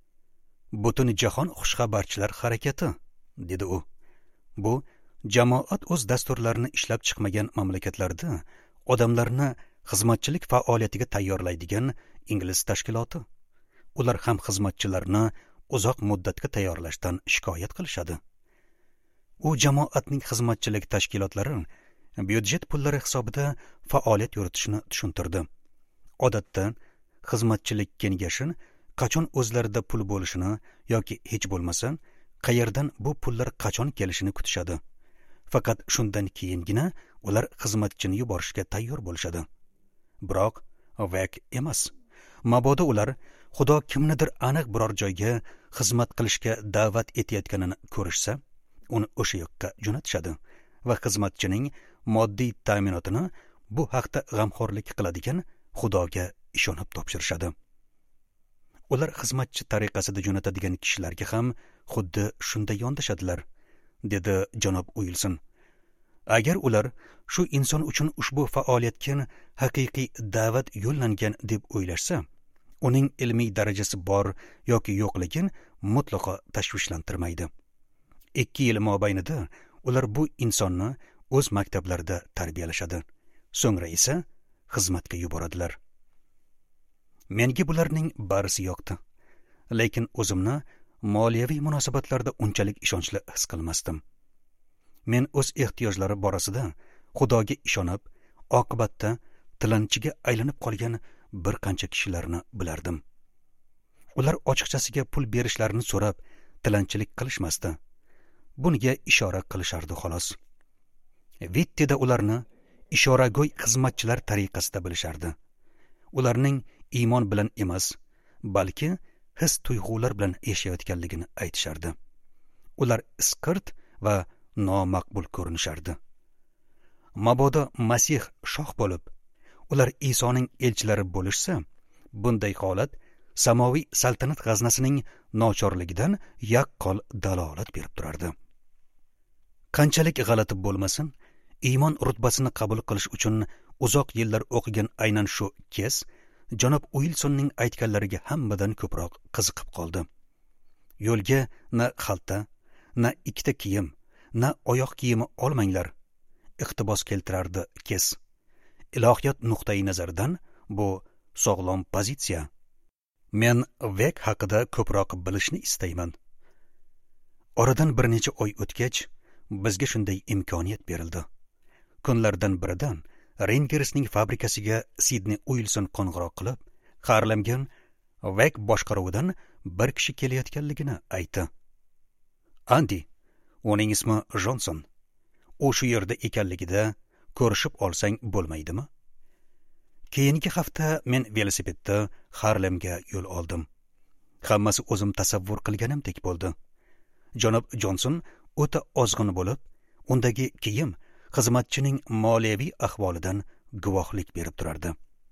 Butun jahon xushxabarchilar harakati, dedi u. Bu jamoat o'z dasturlarini ishlab chiqmagan mamlakatlarda odamlarni xizmatchilik faoliyatiga tayyorlaydigan ingliz tashkiloti. Ular ham xizmatchilarni uzoq muddatga tayyorlashdan shikoyat qilishadi. U jamoatning xizmatchilik tashkilotlari byudjet pullari hisobida faoliyat yuritishni tushuntirdi. Odatda xizmatchilik kengashi qachon o'zlarida pul bo'lishini yoki hech bo'lmasa qayerdan bu pullar qachon kelishini kutishadi. Faqat shundan keyingina ular xizmatchini yuborishga tayyor bo'lishadi. Biroq Vek emas. Mabodo ular Xudo kimnidir aniq biror joyga xizmat qilishga da'vat etayotganini ko'rishsa, uni o'sha yoqqa jo'natishadi va xizmatchining moddiy ta'minotini bu haqda g'amxo'rlik qiladigan Xudoga ishonib topshirishadi. Ular xizmatchi tariqasida jo'natadigan kishilarga ham xuddi shunday yondashadilar, dedi janob Uilson. Agar ular shu inson uchun ushbu faoliyatga haqiqiy da'vat yo'llangan deb o'ylashsa, uning ilmiy darajasi bor yoki yo'qligini mutlaqo tashvishlantirmaydi. ikki yil mobaynida ular bu insonni o'z maktablarida tarbiyalashadi. So'ngra esa xizmatga yuboradilar. Menga bularning barisi yoqdi. Lekin o'zimni moliyaviy munosabatlarda unchalik ishonchli his qilmasdim. Men o'z ehtiyojlari borasida Xudoga ishonib, oqibatda tilanchiga aylanib qolgan bir qancha kishilarni bilardim. Ular ochiqchasiga pul berishlarini so'rab, tilanchilik qilishmasdi. Bunga ishora qilishardi xolos. Vittida ularni ishorago'y xizmatchilar tariqasida bilishardi. Ularning iymon bilan emas, balki his tuyg'ular bilan yashayotganligini aytishardi. Ular isqirt va nomaqbul ko'rinishardi. Mabodo Masih shoh bo'lib, ular Isoning elchilari bo'lishsa, bunday holat samoviy saltanat g'aznasining nochorligidan yaqqol dalolat berib turardi. Qanchalik g'alati bo'lmasin, iymon rutbasini qabul qilish uchun uzoq yillar o'qigan aynan shu kes janob Uilsonning aytganlariga hammadan ko'proq qiziqib qoldi. Yo'lga na xalta, na ikkita kiyim, na oyoq kiyimi olmanglar, iqtibos keltirardi kes. Ilohiyot nuqtai nazaridan bu sog'lom pozitsiya. Men Vek haqida ko'proq bilishni istayman. Oradan bir necha oy o'tgach, bizga shunday imkoniyat berildi. Kunlardan biridan Rangersning fabrikasiga Sidney Uilson qo'ng'iroq qilib, Harlemgan Vek boshqaruvidan bir kishi kelayotganligini aytdi. Andy, uning ismi Johnson. U shu yerda ekanligida ko'rishib olsang bo'lmaydimi? Keyingi hafta men velosipedda Harlemga yo'l oldim. Hammasi o'zim tasavvur qilganimdek bo'ldi. Janob Johnson o'ta ozg'in bo'lib, undagi kiyim xizmatchining moliyaviy ahvolidan guvohlik berib turardi.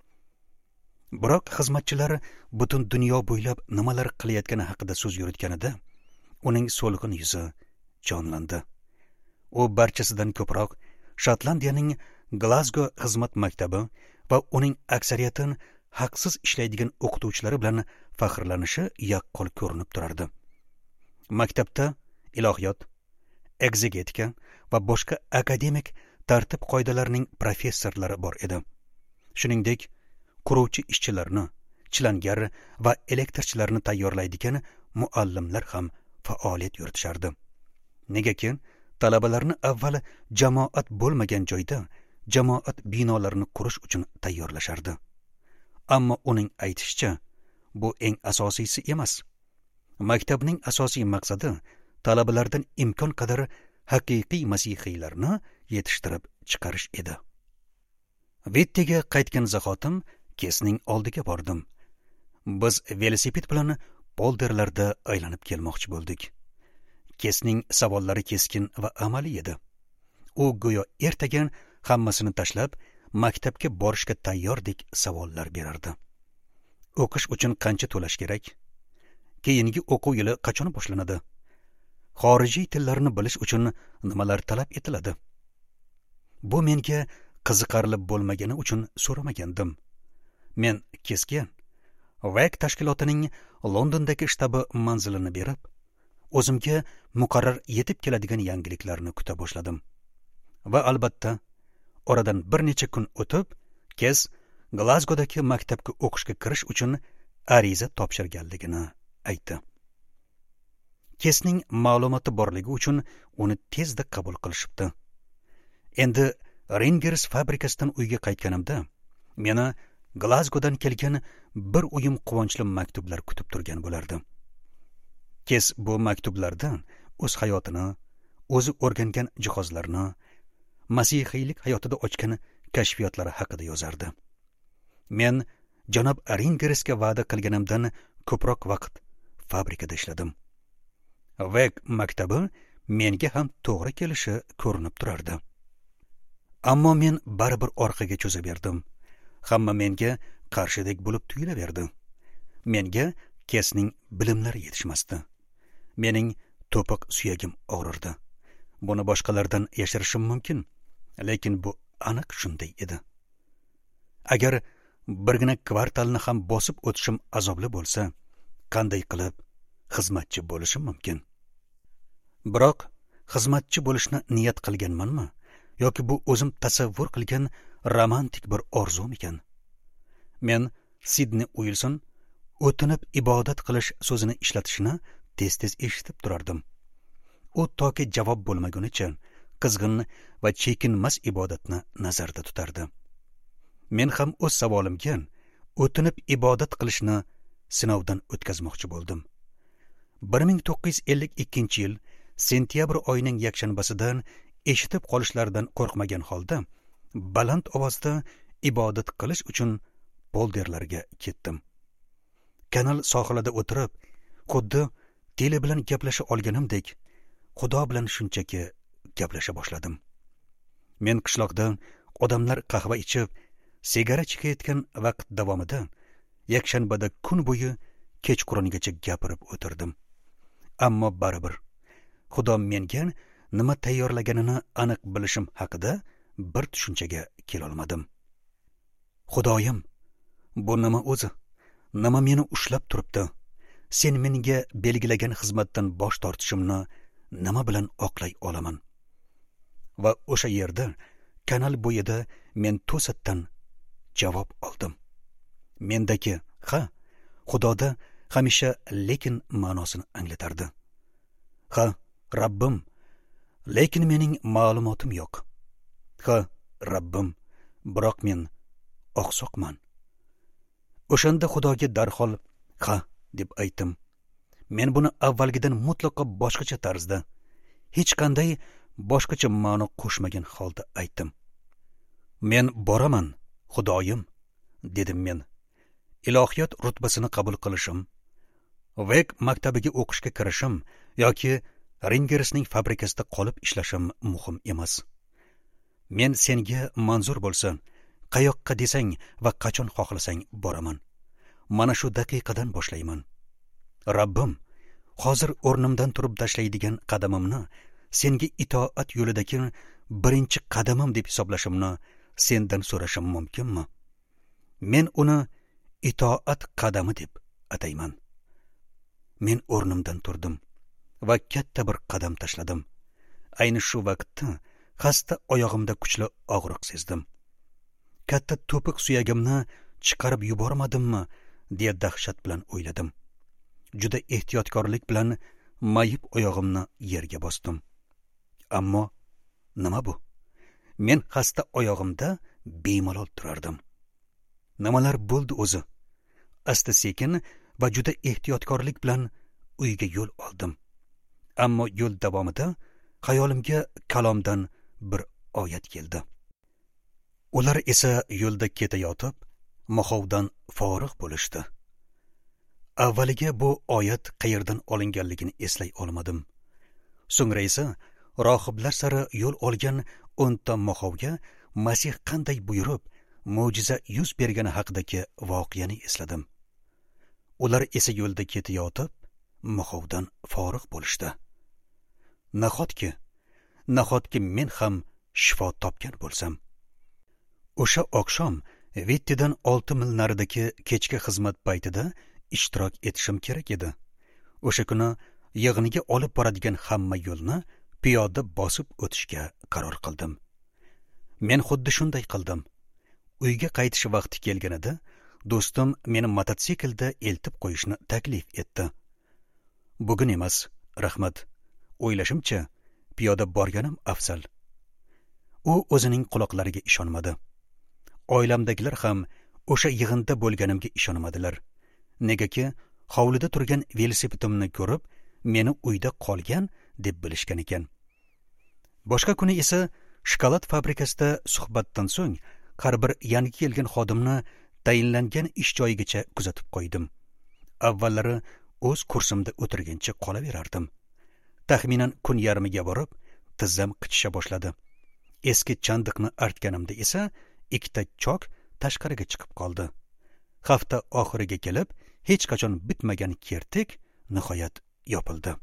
Biroq xizmatchilar butun dunyo bo'ylab nimalar qilayotgani haqida so'z yuritganida, uning so'lg'in yuzi jonlandi. U barchasidan ko'proq Shotlandiyaning Glasgow xizmat maktabi va uning aksariyatin haqsiz ishlaydigan o'qituvchilari bilan faxrlanishi yaqqol ko'rinib turardi. Maktabda ilohiyot, egzegetika va boshqa akademik tartib qoidalarining professorlari bor edi. Shuningdek, quruvchi ishchilarni, chilangar va elektrchilarni tayyorlaydigan muallimlar ham faoliyat yuritishardi. Negaki, talabalarni avval jamoat bo'lmagan joyda jamoat binolarini qurish uchun tayyorlashardi. Ammo uning aytishicha, bu eng asosiysi emas. Maktabning asosiy maqsadi talabalardan imkon qadar haqiqiy masihiylarni yetishtirib chiqarish edi. Vittiga qaytgan zahotim Kesning oldiga bordim. Biz velosiped bilan polderlarda aylanib kelmoqchi bo'ldik. Kesning savollari keskin va amaliy edi. U go'yo ertaga hammasini tashlab maktabga borishga tayyordik savollar berardi. O'qish uchun qancha to'lash kerak? Keyingi o'quv yili qachon boshlanadi? Xorijiy tillarni bilish uchun nimalar talab etiladi? Bu menga qiziqarli bo'lmagani uchun so'ramagandim. Men Kesga V A C tashkilotining Londondagi shtabi manzilini berib, o'zimga muqarrar yetib keladigan yangiliklarni kuta boshladim. Va albatta, oradan bir necha kun o'tib, Kes Glazgodagi maktabga o'qishga kirish uchun ariza topshirganligini aytdi. Kesning ma'lumoti borligi uchun uni tezda qabul qilishibdi. Endi Ringers fabrikasidan uyga qaytganimda, meni Glazgodan kelgan bir uyum quvonchli maktublar kutib turgan bo'lardi. Kes bu maktublarda o'z hayotini, o'zi o'rgangan jihozlarni, masihiylik hayotida ochgan kashfiyotlari haqida yozardi. Men janob Ringersga va'da qilganimdan ko'proq vaqt fabrikada ishladim. V A C maktabi menga ham to'g'ri kelishi ko'rinib turardi. Ammo men baribir orqaga cho'zaverdim. Hamma menga qarshidek bo'lib tuyulaverdi. Menga Kesning bilimlari yetishmasdi. Mening to'piq suyagim og'rirdi. Buni boshqalardan yashirishim mumkin, lekin bu aniq shunday edi. Agar birgina kvartalni ham bosib o'tishim azobli bo'lsa, qanday qilib xizmatchi bo'lishim mumkin? Biroq xizmatchi bo'lishni niyat qilganmanmi, yoki bu o'zim tasavvur qilgan romantik bir orzum ekan? Men Sidney Uilson o'tinib ibodat qilish so'zini ishlatishini tez-tez eshitib turardim. U toki javob bo'lmagunicha qizg'in va chekinmas ibodatni nazarda tutardi. Men ham o'z savolimga o'tinib ibodat qilishni sinovdan o'tkazmoqchi bo'ldim. bir ming to'qqiz yuz ellik ikkinchi yil sentyabr oyining yakshanbasidan eshitib qolishlaridan qo'rqmagan holda baland ovozda ibodat qilish uchun polderlarga ketdim. Kanal sohilida o'tirib, xuddi tele bilan gaplasha olganimdek, Xudo bilan shunchaki gaplasha boshladim. Men qishloqda odamlar qahva ichib, sigara chekayotgan vaqt davomida yakshanbada kun bo'yi kechqurungacha gapirib o'tirdim. Ammo baribir Xudo menga nima tayyorlaganini aniq bilishim haqida bir tushunchaga kelolmadim. Xudoyim, bu nima o'zi? Nima meni ushlab turibdi? Sen menga belgilagan xizmatdan bosh tortishimni nima bilan oqlay olaman? Va o'sha yerda, kanal bo'yida men to'satdan javob oldim. Mendagi ha, Xudoda hamisha lekin ma'nosini anglatardi. Ha, Rabbim, lekin mening ma'lumotim yo'q. Ha, Rabbim, biroq men oqsoqman. O'shanda Xudoga darhol ha deb aytdim. Men buni avvalgidan mutlaqo boshqacha tarzda, hech qanday boshqacha ma'no qo'shmagan holda aytdim. Men boraman, Xudoyim, dedim men. Ilohiyot rutbasini qabul qilishim, V A C maktabiga o'qishga kirishim yoki Ringersning fabrikasida qolib ishlashim muhim emas. Men senga manzur bo'lsam, qayoqqa desang va qachon xohlasang boraman. Mana shu daqiqadan boshlayman. Rabbim, hozir o'rnimdan turib tashlaydigan qadamimni senga itoat yo'lidagi birinchi qadamim deb hisoblashimni sendan so'rashim mumkinmi? Men uni itoat qadami deb atayman. Men o'rnimdan turdim va katta bir qadam tashladim. Ayni shu vaqtda Qasdi oyog'imda kuchli og'riq sezdim. Katta to'piq suyagimni chiqarib yubormadimmi deya dahshat bilan o'yladim. Juda ehtiyotkorlik bilan mayib oyog'imni yerga bosdim. Ammo nima bu? Men xasta oyog'imda bemalol turardim. Nimalar bo'ldi o'zi? Asta sekin va juda ehtiyotkorlik bilan uyga yo'l oldim. Ammo yo'l davomida xayolimga kalomdan bir oyat keldi. Ular esa yo'lda ketayotib, moxovdan forig' bo'lishdi. Avvaliga bu oyat qayerdan olinganligini eslay olmadim. So'ngra esa rohiblar sari yo'l olgan o'nta moxovga Masih qanday buyurib, mo'jiza yuz bergani haqidagi voqeani esladim. Ular esa yo'lda ketayotib, moxovdan forig' bo'lishdi. Nahotki, nahotki men ham shifo topgan bo'lsam. O'sha oqshom Vittidan olti mil naridagi kechki xizmat paytida ishtirok etishim kerak edi. O'sha kuni yig'iniga olib boradigan hamma yo'lni piyoda bosib o'tishga qaror qildim. Men xuddi shunday qildim. Uyga qaytish vaqti kelganida do'stim meni mototsiklda eltib qo'yishni taklif etdi. Bugun emas, rahmat. O'ylashimcha, piyoda borganim afzal. U o'zining quloqlariga ishonmadi. Oilamdagilar ham o'sha yig'inda bo'lganimga ishonmadilar. Negaki, hovlida turgan velosipedimni ko'rib, meni uyda qolgan deb bilishgan ekan. Boshqa kuni esa shokolad fabrikasida suhbatdan so'ng har bir yangi kelgan xodimni tayinlangan ish joyigacha kuzatib qo'ydim. Avvallari o'z kursimda o'tirgancha qolaverardim. Taxminan kun yarmiga borib, tizzam qichisha boshladi. Eski chandiqni artganimda esa ikkita chok tashqariga chiqib qoldi. Hafta oxiriga kelib, hech qachon bitmagan kertik nihoyat yopildi.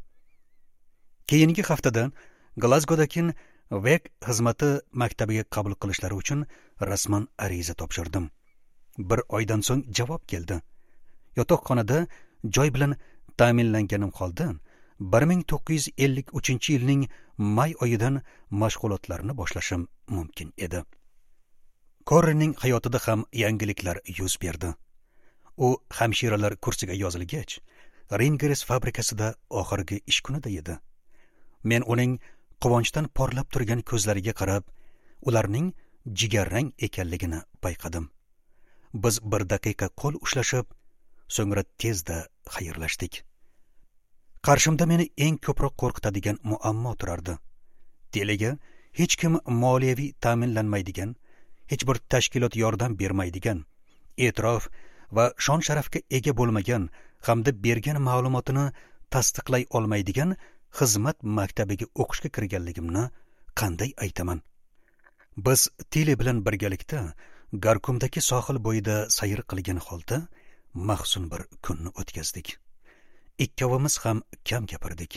Keyingi haftadan Glazgodagi Vek xizmati maktabiga qabul qilishlari uchun rasman ariza topshirdim. Bir oydan so'ng javob keldi. Yotoqxonada joy bilan ta'minlanganim holda bir ming to'qqiz yuz ellik uchinchi yilning may oyidan mashg'ulotlarni boshlashim mumkin edi. Korrining hayotida ham yangiliklar yuz berdi. U hamshiralar kursiga yozilgach, Ringeres fabrikasida oxirgi ish kunida edi. Men uning quvonchdan porlab turgan ko'zlariga qarab, ularning jigarrang ekanligini payqadim. Biz bir daqiqa qo'l ushlashib, so'ngra tezda xayrlashdik. Qarshimda meni eng ko'proq qo'rqitadigan muammo turardi. Teliga hech kim moliyaviy ta'minlanmaydigan, hech bir tashkilot yordam bermaydigan, e'tirof va shon sharafga ega bo'lmagan hamda bergan ma'lumotini tasdiqlay olmaydigan xizmat maktabiga o'qishga kirganligimni qanday aytaman? Biz Tili bilan birgalikda Garkumdagi sohil bo'yida sayr qilgan holda mahzun bir kunni o'tkazdik. Ikkovimiz ham kam gapirdik.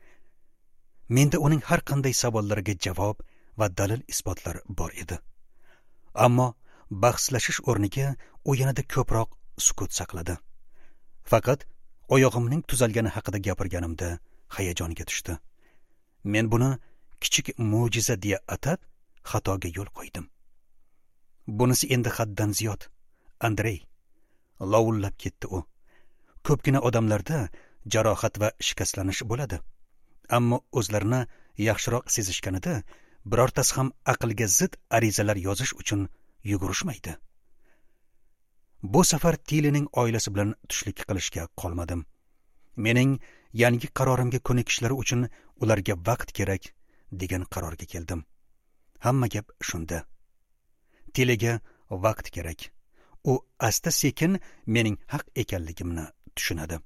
Menda uning har qanday savollariga javob va dalil isbotlar bor edi. Ammo bahslashish o'rniga u yanada ko'proq sukut saqladi. Faqat oyog'imning tuzalgani haqida gapirganimda hayajonga tushdi. Men buni kichik mo'jiza deya atab xatoga yo'l qo'ydim. Bunisi endi haddan ziyod, Andrey, lovullab ketdi u. Ko'pgina odamlarda jarohat va shikastlanish bo'ladi. Ammo o'zlarini yaxshiroq sezishganida birortasi ham aqlga zid arizalar yozish uchun yugurishmaydi. Bu safar Tilining oilasi bilan tushlik qilishga qolmadim. Mening yangi qarorimga ko'nikishlari uchun ularga vaqt kerak degan qarorga keldim. Hamma gap shunda. Tiliga vaqt kerak. U asta sekin mening haq ekanligimni tushunadi.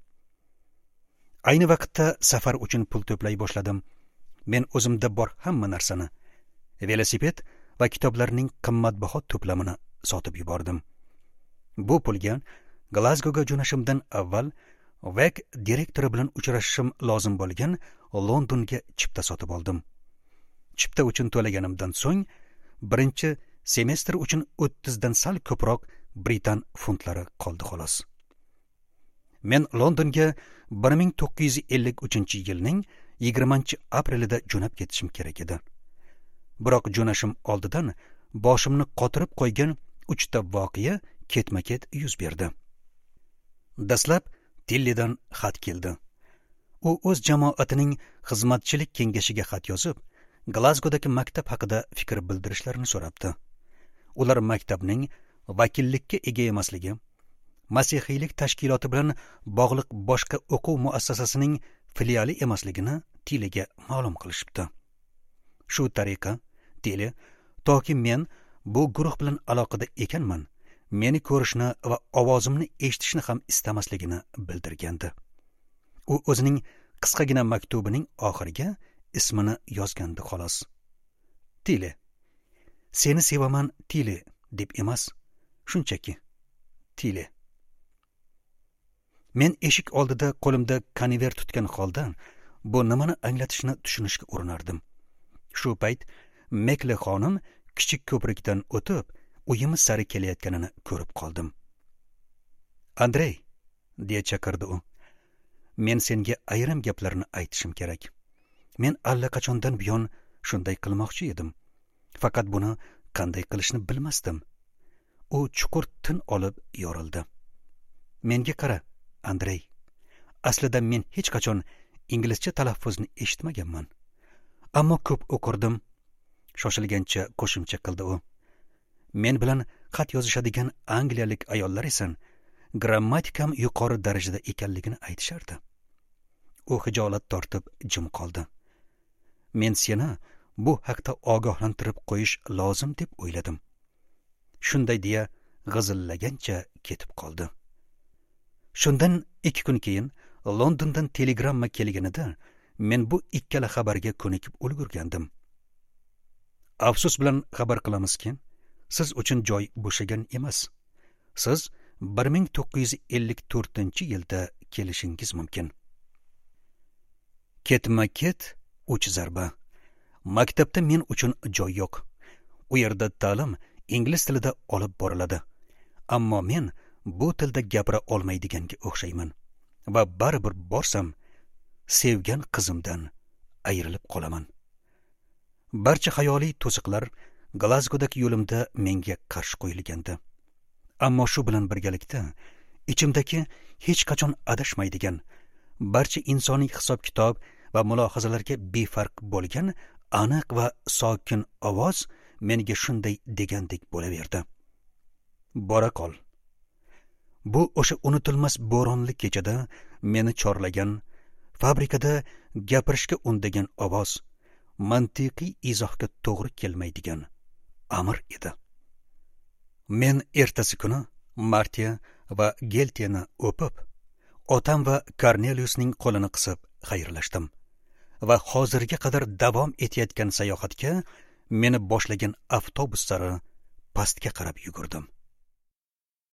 Ayni vaqtda safar uchun pul to'play boshladim. Men o'zimda bor hamma narsani, velosiped va kitoblarning qimmatbaho to'plamini sotib yubordim. Bu pulga Glazgoga jo'nashimdan avval Vek direktori bilan uchrashishim lozim bo'lgan Londonga chipta sotib oldim. Chipta uchun to'laganimdan so'ng birinchi semestr uchun o'ttiz dan sal ko'proq Britan funtlari qoldi xolos. Men Londonga bir ming to'qqiz yuz ellik uchinchi yilning yigirmanchi aprelida jo'nab ketishim kerak edi. biroq jo'nashim oldidan boshimni qotirib qo'ygan uchta voqea ketma-ket yuz berdi. Dastlab Tillidan xat keldi. U o'z jamoatining xizmatchilik kengashiga xat yozib, Glazgodagi maktab haqida fikr bildirishlarini so'rabdi. Ular maktabning vakillikka ega emasligi, masihiylik tashkiloti bilan bog'liq boshqa o'quv muassasasining filiali emasligini Tilliga ma'lum qilishibdi. Shu tariqa Tilli toki men bu guruh bilan aloqada ekanman, meni ko'rishni va ovozimni eshitishni ham istamasligini bildirgandi. U o'zining qisqagina maktubining oxiriga ismini yozgandi xolos. Tilli. Seni sevaman Tilli deb emas, shunchaki Tilli. Men eshik oldida qo'limda konvert tutgan holda bu nimani anglatishini tushunishga urinardim. Shu payt Mekli xonim kichik ko'prikdan o'tib, uyimiz sari kelayotganini ko'rib qoldim. Andrey, deya chaqirdi u. Men senga ayrim gaplarni aytishim kerak. Men allaqachondan buyon shunday qilmoqchi edim. Faqat buni qanday qilishni bilmasdim. U chuqur tin olib yorildi. Menga qara, Andrey. Aslida men hech qachon inglizcha talaffuzni eshitmaganman. Ammo ko'p o'qirdim. Shoshilgancha qo'shimcha qildi u. Men bilan xat yozishadigan angliyalik ayollar esa grammatikam yuqori darajada ekanligini aytishardi. U hijolat tortib jim qoldi. Men seni bu haqda ogohlantirib qo'yish lozim deb o'yladim. Shunday deya g'izillagancha ketib qoldi. Shundan ikki kun keyin Londondan telegramma kelganida men bu ikkala xabarga ko'nikib ulgurgandim. Afsus bilan xabar qilamizki, siz uchun joy bo'shagan emas. Siz bir ming to'qqiz yuz ellik to'rtinchi yilda kelishingiz mumkin. Ketma-ket uch zarba. Maktabda men uchun joy yo'q. U yerda ta'lim ingliz tilida olib boriladi. Ammo men bu tilda gapira olmaydiganga o'xshayman va baribir borsam, sevgan qizimdan ayrilib qolaman. Barcha xayoliy to'siqlar Glazgodagi yo'limda menga qarshi qo'yilgandi. Ammo shu bilan birgalikda ichimdagi hech qachon adashmaydigan, barcha insoniy hisob-kitob va mulohazalarga befarq bo'lgan aniq va sokin ovoz menga shunday degandek bo'laverdi. Bora qol. Bu o'sha unutilmas bo'ronli kechada meni chorlagan, fabrikada gapirishga undagan ovoz, mantiqiy izohga to'g'ri kelmaydigan amr edi. Men ertasi kuni Martiya va Geltiyani o'pib, otam va Korneliusning qo'lini qisib xayrlashdim va hozirga qadar davom etayotgan sayohatga meni boshlagan avtobus sari pastga qarab yugurdim.